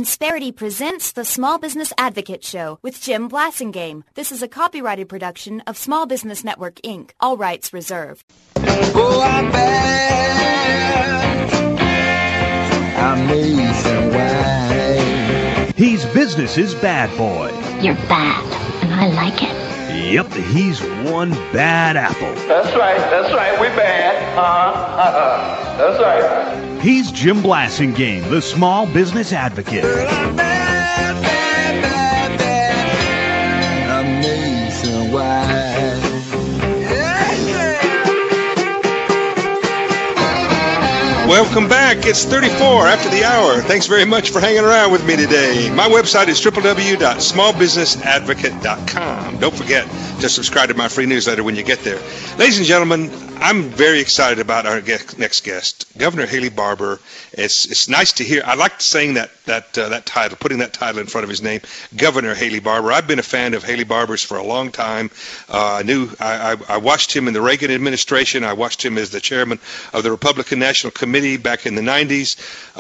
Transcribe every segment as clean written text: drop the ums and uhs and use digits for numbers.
Insperity presents the Small Business Advocate Show with Jim Blasingame. This is a copyrighted production of Small Business Network, Inc. All rights reserved. Oh, I'm bad. I'm nationwide. He's business's bad boy. You're bad, and I like it. Yep, he's one bad apple. That's right, we bad. That's right. He's Jim Blasingame, the Small Business Advocate. Girl, I'm bad, bad, bad, bad. I'm nationwide. Welcome back. It's 34 after the hour. Thanks very much for hanging around with me today. My website is www.smallbusinessadvocate.com. Don't forget to subscribe to my free newsletter when you get there. Ladies and gentlemen, I'm very excited about our next guest, Governor Haley Barbour. It's nice to hear. I like saying that title, putting that title in front of his name, Governor Haley Barbour. I've been a fan of Haley Barbour's for a long time. I watched him in the Reagan administration. I watched him as the chairman of the Republican National Committee back in the 90s.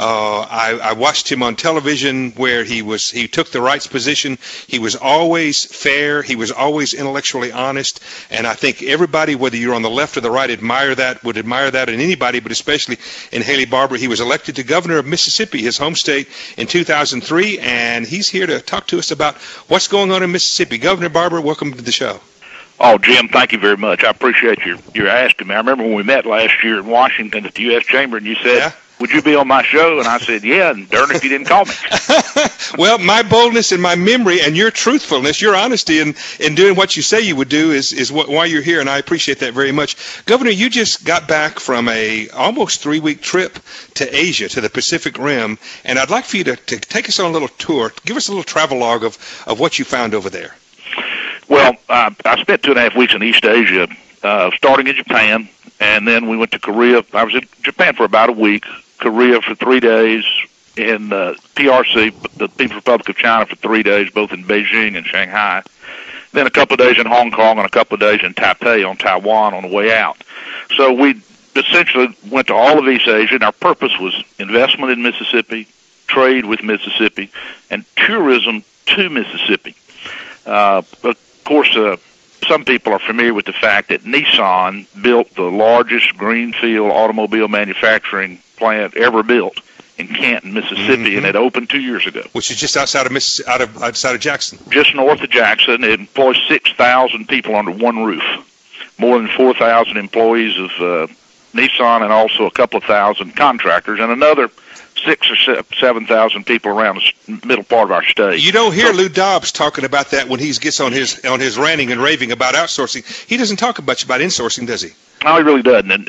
I watched him on television where he took the rights position. He was always fair. He was always intellectually honest. And I think everybody, whether you're on the left or the right, would admire that in anybody, but especially in Haley Barbour. He was elected to governor of Mississippi, his home state, in 2003, and he's here to talk to us about what's going on in Mississippi. Governor Barbour, welcome to the show. Oh, Jim, thank you very much. I appreciate your asking me. I remember when we met last year in Washington at the U.S. Chamber, and you said, Yeah? Would you be on my show? And I said, yeah, and darn if you didn't call me. Well, my boldness and my memory and your truthfulness, your honesty in doing what you say you would do is why you're here, and I appreciate that very much. Governor, you just got back from a almost 3-week trip to Asia, to the Pacific Rim, and I'd like for you to take us on a little tour. Give us a little travelogue of what you found over there. Well, I spent 2.5 weeks in East Asia, starting in Japan, and then we went to Korea. I was in Japan for about a week, Korea for 3 days, in PRC, the People's Republic of China, for 3 days, both in Beijing and Shanghai. Then a couple of days in Hong Kong and a couple of days in Taipei on Taiwan on the way out. So we essentially went to all of East Asia, and our purpose was investment in Mississippi, trade with Mississippi, and tourism to Mississippi. Of course, some people are familiar with the fact that Nissan built the largest greenfield automobile manufacturing plant ever built in Canton, Mississippi, and it opened 2 years ago. Which is just outside of Jackson. Just north of Jackson. It employs 6,000 people under one roof, more than 4,000 employees of Nissan, and also a couple of thousand contractors, and another 6,000 or 7,000 people around the middle part of our state. You don't hear Lou Dobbs talking about that when he gets on his ranting and raving about outsourcing. He doesn't talk much about insourcing, does he? No, he really doesn't.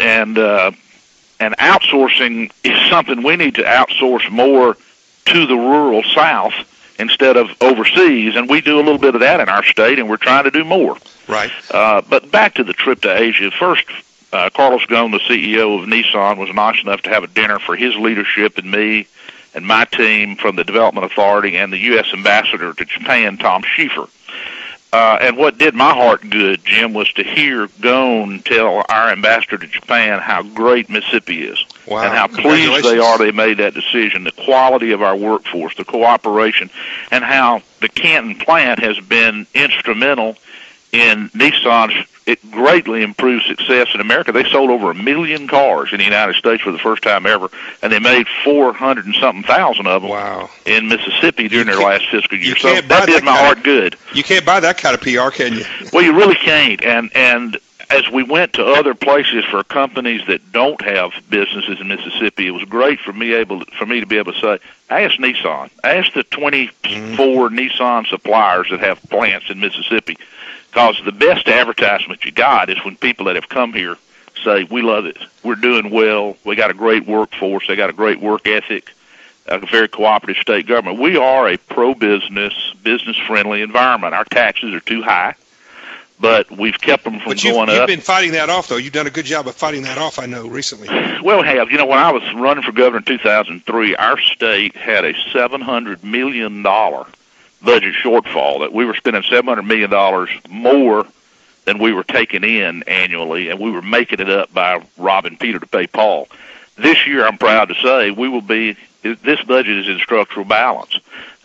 And outsourcing is something we need to outsource more to the rural South instead of overseas, and we do a little bit of that in our state, and we're trying to do more. Right. But back to the trip to Asia. First, Carlos Ghosn, the CEO of Nissan, was nice enough to have a dinner for his leadership and me and my team from the Development Authority and the U.S. Ambassador to Japan, Tom Schieffer. And what did my heart good, Jim, was to hear Ghosn tell our ambassador to Japan how great Mississippi is. Wow. And how pleased they are they made that decision, the quality of our workforce, the cooperation, and how the Canton plant has been instrumental in Nissan's greatly improved success in America. They sold over 1 million cars in the United States for the first time ever, and they made 400 and something thousand of them in Mississippi during their last fiscal year. So that did my heart good. You can't buy that kind of PR, can you? Well, you really can't. And as we went to other places for companies that don't have businesses in Mississippi, it was great for me to be able to say, ask Nissan, ask the 24 Nissan suppliers that have plants in Mississippi. Because the best advertisement you got is when people that have come here say, we love it, we're doing well, we got a great workforce, they got a great work ethic, a very cooperative state government. We are a pro-business, business-friendly environment. Our taxes are too high, but we've kept them from going up. You've been fighting that off, though. You've done a good job of fighting that off, I know, recently. Well, we have. You know, when I was running for governor in 2003, our state had a $700 million budget shortfall, that we were spending $700 million more than we were taking in annually, and we were making it up by robbing Peter to pay Paul. This year, I'm proud to say, this budget is in structural balance.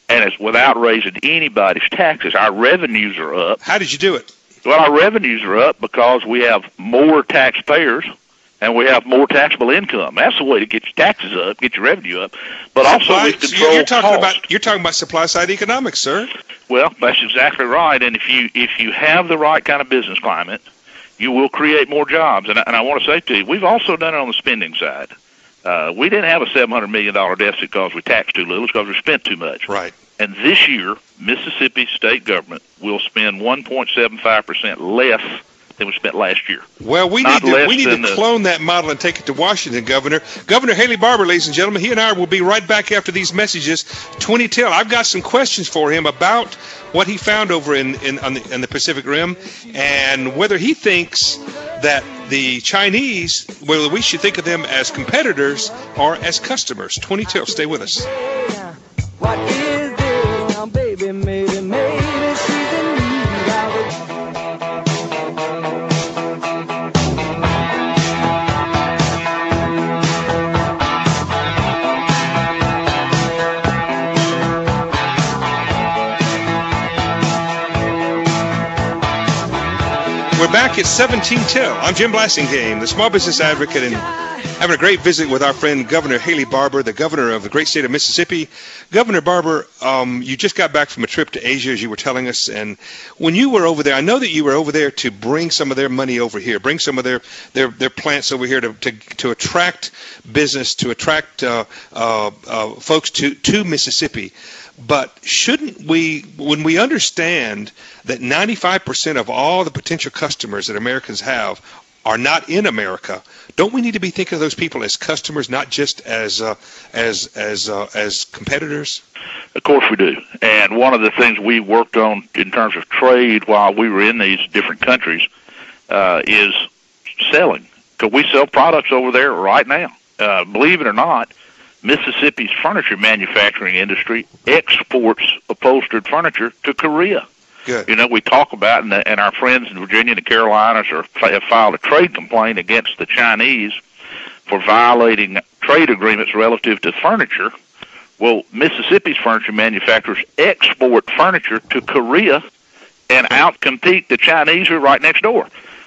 and it's without raising anybody's taxes. Our revenues are up. How did you do it? Well, our revenues are up because we have more taxpayers and we have more taxable income. That's the way to get your taxes up, get your revenue up. But also we control you're talking about supply side economics, sir. Well, that's exactly right. And if you have the right kind of business climate, you will create more jobs. And I want to say to you, we've also done it on the spending side. We didn't have a $700 million deficit because we taxed too little. It's because we spent too much. Right. And this year, Mississippi state government will spend 1.75% less than we spent last year. Well, we need to clone that model and take it to Washington, Governor. Governor Haley Barbour, ladies and gentlemen, he and I will be right back after these messages. 2010. I've got some questions for him about what he found over in the Pacific Rim and whether he thinks that the Chinese, whether we should think of them as competitors or as customers. 2010. Stay with us. What is this now, baby? Maybe she's in need of We're back at 17 Till. I'm Jim Blasingame, the Small Business Advocate, and having a great visit with our friend Governor Haley Barbour, the governor of the great state of Mississippi. Governor Barbour, you just got back from a trip to Asia, as you were telling us, and when you were over there, I know that you were over there to bring some of their money over here, bring some of their plants over here to attract business, to attract folks to Mississippi. But shouldn't we, when we understand that 95% of all the potential customers that Americans have are not in America, don't we need to be thinking of those people as customers, not just as competitors? Of course we do. And one of the things we worked on in terms of trade while we were in these different countries is selling. Because we sell products over there right now. Believe it or not, Mississippi's furniture manufacturing industry exports upholstered furniture to Korea. Good. You know, we talk about, and our friends in Virginia and the Carolinas have filed a trade complaint against the Chinese for violating trade agreements relative to furniture. Well, Mississippi's furniture manufacturers export furniture to Korea and outcompete the Chinese who are right next door.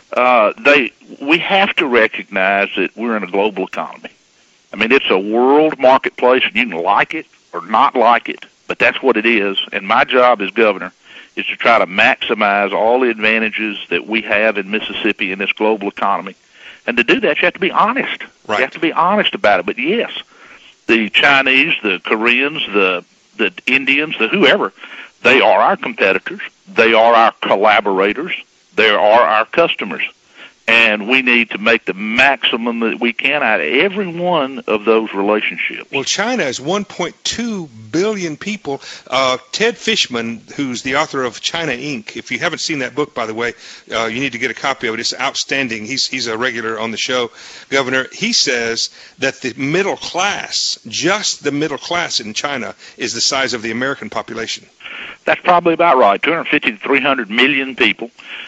We have to recognize that we're in a global economy. I mean, it's a world marketplace, and you can like it or not like it, but that's what it is. And my job as governor is to try to maximize all the advantages that we have in Mississippi in this global economy. And to do that, you have to be honest. Right. You have to be honest about it. But yes, the Chinese, the Koreans, the Indians, the whoever, they are our competitors. They are our collaborators. They are our customers. And we need to make the maximum that we can out of every one of those relationships. Well, China is 1.2 billion people. Ted Fishman, who's the author of China Inc., if you haven't seen that book, by the way, you need to get a copy of it. It's outstanding. He's a regular on the show, Governor. He says that the middle class, just the middle class in China, is the size of the American population. That's probably about right, 250 to 300 million people.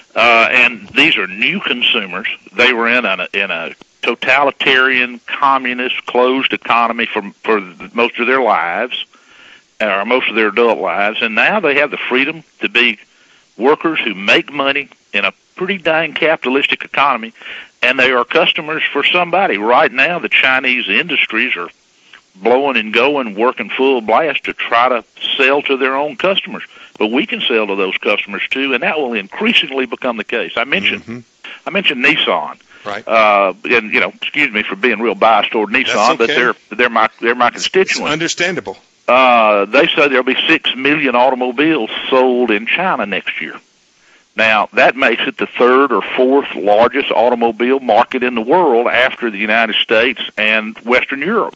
And these are new consumers. They were in a totalitarian, communist, closed economy for most of their lives, or most of their adult lives, and now they have the freedom to be workers who make money in a pretty dang capitalistic economy, and they are customers for somebody. Right now, the Chinese industries are blowing and going, working full blast to try to sell to their own customers. But we can sell to those customers too, and that will increasingly become the case. I mentioned Nissan, right? And excuse me for being real biased toward Nissan, okay. But they're my constituent. It's understandable. They say there'll be 6 million automobiles sold in China next year. Now, that makes it the third or fourth largest automobile market in the world after the United States and Western Europe.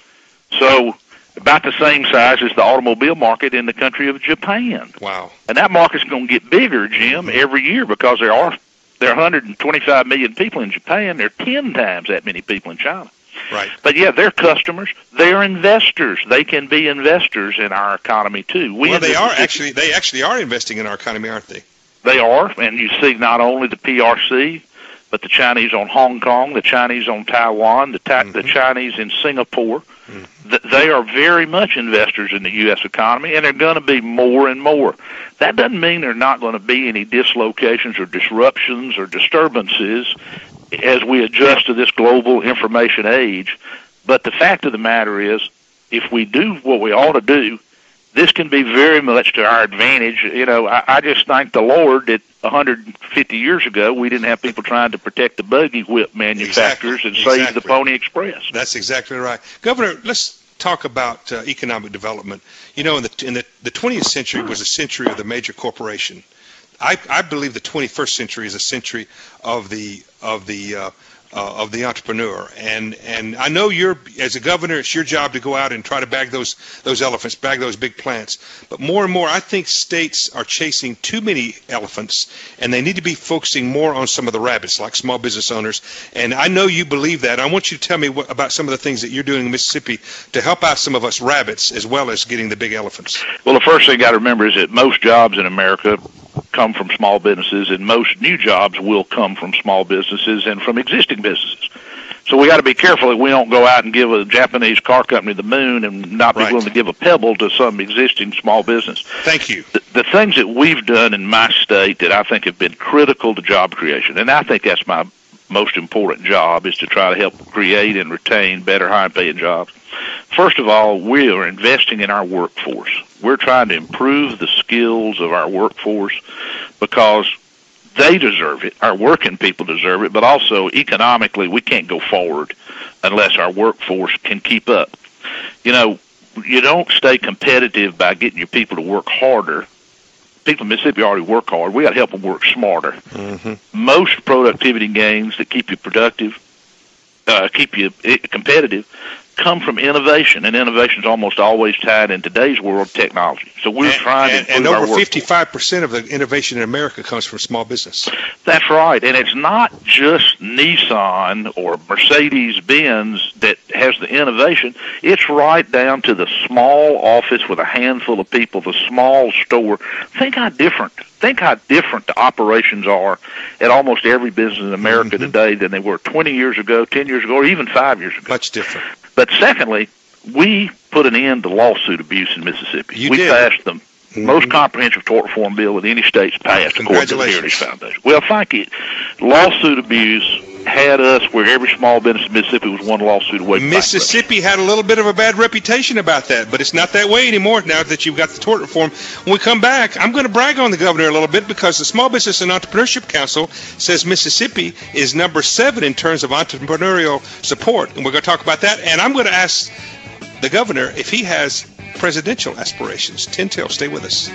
So about the same size as the automobile market in the country of Japan. Wow. And that market's going to get bigger, Jim, every year because there are 125 million people in Japan. There are 10 times that many people in China. Right. But, yeah, they're customers. They're investors. They can be investors in our economy, too. They actually are investing in our economy, aren't they? They are, and you see not only the PRC, but the Chinese on Hong Kong, the Chinese on Taiwan, the Chinese in Singapore. They are very much investors in the U.S. economy, and they're going to be more and more. That doesn't mean there are not going to be any dislocations or disruptions or disturbances as we adjust to this global information age. But the fact of the matter is, if we do what we ought to do, this can be very much to our advantage. You know, I just thank the Lord that 150 years ago we didn't have people trying to protect the buggy whip manufacturers and save the Pony Express. That's exactly right. Governor, let's talk about economic development. You know, in the 20th century was a century of the major corporation. I believe the 21st century is a century of the entrepreneur, and I know as a governor, it's your job to go out and try to bag those elephants, bag those big plants. But more and more, I think states are chasing too many elephants, and they need to be focusing more on some of the rabbits, like small business owners. And I know you believe that. I want you to tell me about some of the things that you're doing in Mississippi to help out some of us rabbits, as well as getting the big elephants. Well, the first thing you got to remember is that most jobs in America come from small businesses, and most new jobs will come from small businesses and from existing businesses. So we got to be careful that we don't go out and give a Japanese car company the moon and not be willing to give a pebble to some existing small business. Thank you. The things that we've done in my state that I think have been critical to job creation, and I think that's my most important job, is to try to help create and retain better high-paying jobs. First of all, we are investing in our workforce. We're trying to improve the skills of our workforce because they deserve it. Our working people deserve it, but also economically we can't go forward unless our workforce can keep up. You know, you don't stay competitive by getting your people to work harder. People in Mississippi already work hard. We got to help them work smarter. Mm-hmm. Most productivity gains that keep you productive, keep you competitive, come from innovation, and innovation is almost always tied in today's world technology. So we're trying to improve our workforce. And over 55% of the innovation in America comes from small business. That's right, and it's not just Nissan or Mercedes-Benz that has the innovation. It's right down to the small office with a handful of people, the small store. Think how different the operations are at almost every business in America today than they were 20 years ago, 10 years ago, or even 5 years ago. Much different. But secondly, we put an end to lawsuit abuse in Mississippi. We passed the most comprehensive tort reform bill that any state's passed, according to the Heritage Foundation. Well, thank you. Lawsuit abuse had us where every small business in Mississippi was one lawsuit away from Mississippi had a little bit of a bad reputation about that, but it's not that way anymore now that you've got the tort reform. When we come back, I'm going to brag on the governor a little bit because the Small Business and Entrepreneurship Council says Mississippi is number 7 in terms of entrepreneurial support, and we're going to talk about that. And I'm going to ask the governor if he has presidential aspirations. Tin Tail, stay with us.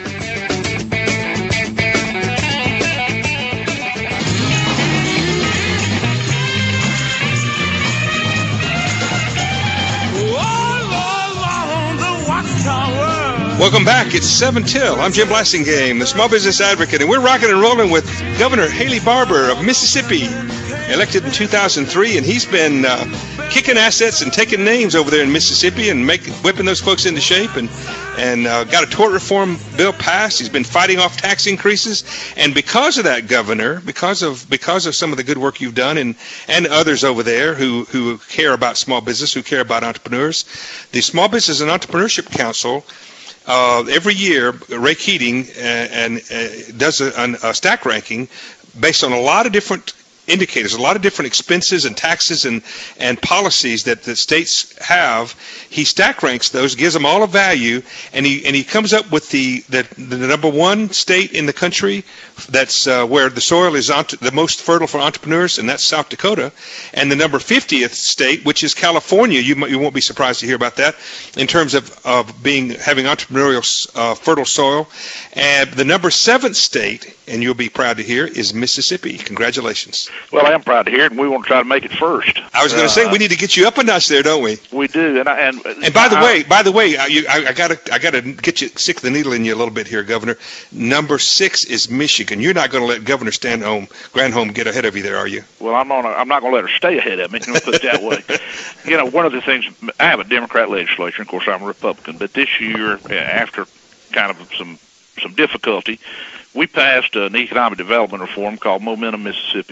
Welcome back. It's 7 Till. I'm Jim Blassingame, the Small Business Advocate, and we're rocking and rolling with Governor Haley Barbour of Mississippi, elected in 2003, and he's been kicking assets and taking names over there in Mississippi and whipping those folks into shape, and got a tort reform bill passed. He's been fighting off tax increases, and because of that, Governor, because of some of the good work you've done, and others over there who care about small business, who care about entrepreneurs, the Small Business and Entrepreneurship Council. Every year, Ray Keating does a stack ranking based on a lot of different indicators, a lot of different expenses and taxes and policies that the states have. He stack ranks those, gives them all a value, and he comes up with the number 1 state in the country that's where the soil is the most fertile for entrepreneurs, and that's South Dakota, and the number 50th state, which is California. You won't be surprised to hear about that in terms of having entrepreneurial fertile soil, and the number 7th state, and you'll be proud to hear, is Mississippi. Congratulations. Well, I am proud to hear it, and we want to try to make it first. I was going to say we need to get you up a notch there, don't we? We do, and by the way, I gotta get you stick the needle in you a little bit here, Governor. Number 6 is Michigan. You're not going to let Governor Granholm get ahead of you there, are you? Well, I'm not going to let her stay ahead of me. Let me put it that way. You know, one of the things, I have a Democrat legislature. Of course, I'm a Republican, but this year, after kind of some difficulty, we passed an economic development reform called Momentum Mississippi.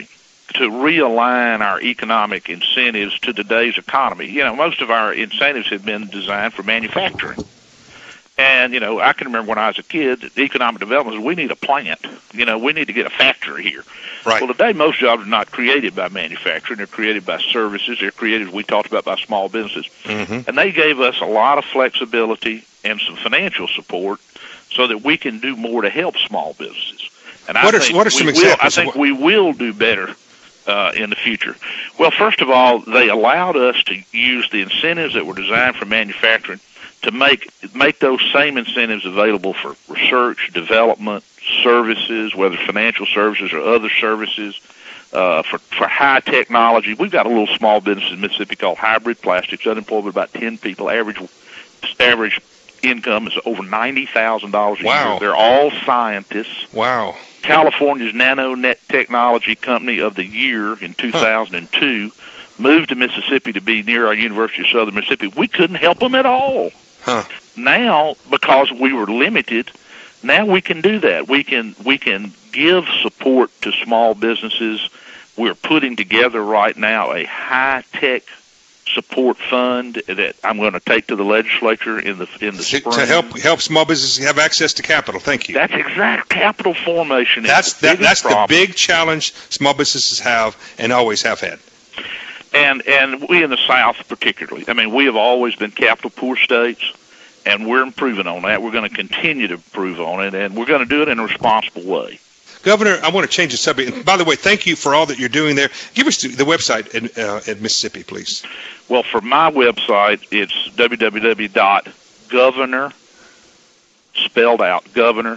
realign our economic incentives to today's economy. Most of our incentives have been designed for manufacturing. And, I can remember when I was a kid, economic development was, we need a plant. We need to get a factory here. Right. Well, today, most jobs are not created by manufacturing. They're created by services. They're created, we talked about, by small businesses. Mm-hmm. And they gave us a lot of flexibility and some financial support so that we can do more to help small businesses. And what are some examples? I think we will do better in the future. Well, first of all, they allowed us to use the incentives that were designed for manufacturing to make those same incentives available for research, development, services, whether financial services or other services, for high technology. We've got a little small business in Mississippi called Hybrid Plastics, unemployed with about 10 people. Average income is over $90,000 a year. They're all scientists. Wow. California's Nano-Net Technology Company of the Year in 2002 moved to Mississippi to be near our University of Southern Mississippi. We couldn't help them at all. Now, because we were limited, now we can do that. We can give support to small businesses. We're putting together right now a high-tech support fund that I'm going to take to the legislature in the spring to help small businesses have access to capital. Thank you. That's exact capital formation. That's the big challenge small businesses have and always have had. And we in the South particularly. I mean, we have always been capital poor states, and we're improving on that. We're going to continue to improve on it, and we're going to do it in a responsible way. Governor, I want to change the subject. And by the way, thank you for all that you're doing there. Give us the website at Mississippi, please. Well, for my website, it's www.governor, spelled out,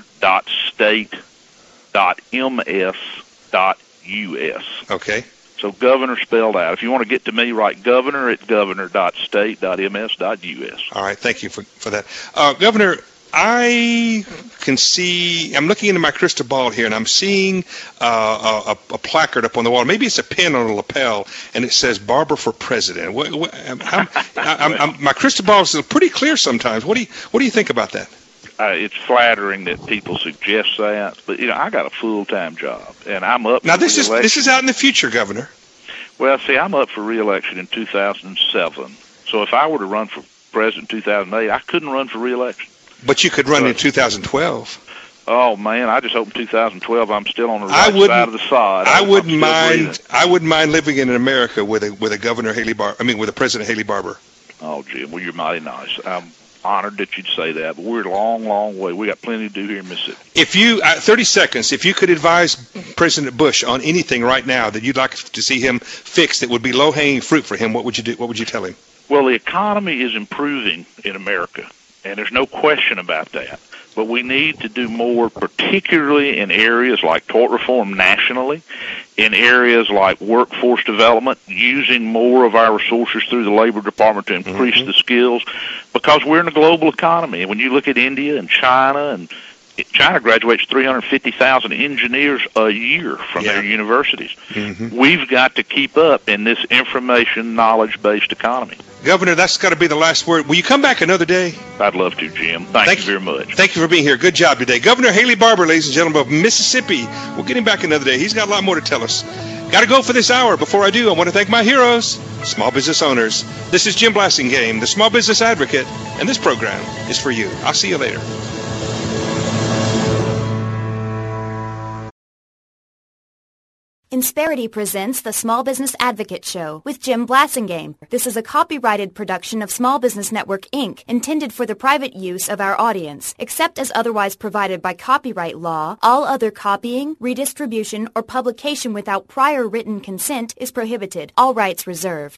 governor.state.ms.us. Okay. So governor spelled out. If you want to get to me, write governor at governor.state.ms.us. All right. Thank you for that. Governor, I can see, I'm looking into my crystal ball here, and I'm seeing a placard up on the wall. Maybe it's a pin on a lapel, and it says Barber for President. My crystal ball is pretty clear sometimes. What do you think about that? It's flattering that people suggest that, but I got a full-time job, and I'm up. Now this is out in the future, Governor. Well, see, I'm up for re-election in 2007. So if I were to run for president in 2008, I couldn't run for re-election. But you could run in 2012. Oh man, I just hope in 2012 I'm still on the right side of the sod. I wouldn't mind living in America with a Governor Haley with a President Haley Barbour. Oh, Jim, well you're mighty nice. I'm honored that you'd say that, but we're a long, long way. We got plenty to do here in Mississippi. If you 30 seconds, if you could advise President Bush on anything right now that you'd like to see him fix that would be low-hanging fruit for him, what would you do? What would you tell him? Well, the economy is improving in America, and there's no question about that. But we need to do more, particularly in areas like tort reform nationally, in areas like workforce development, using more of our resources through the Labor Department to increase the skills, because we're in a global economy. And when you look at India and China graduates 350,000 engineers a year from their universities. We've got to keep up in this information, knowledge-based economy. Governor, that's got to be the last word. Will you come back another day? I'd love to, Jim. Thank you very much. Thank you for being here. Good job today. Governor Haley Barbour, ladies and gentlemen, of Mississippi. We'll get him back another day. He's got a lot more to tell us. Got to go for this hour. Before I do, I want to thank my heroes, small business owners. This is Jim Blasingame, the Small Business Advocate, and this program is for you. I'll see you later. Insperity presents the Small Business Advocate Show with Jim Blasingame. This is a copyrighted production of Small Business Network, Inc., intended for the private use of our audience. Except as otherwise provided by copyright law, all other copying, redistribution, or publication without prior written consent is prohibited. All rights reserved.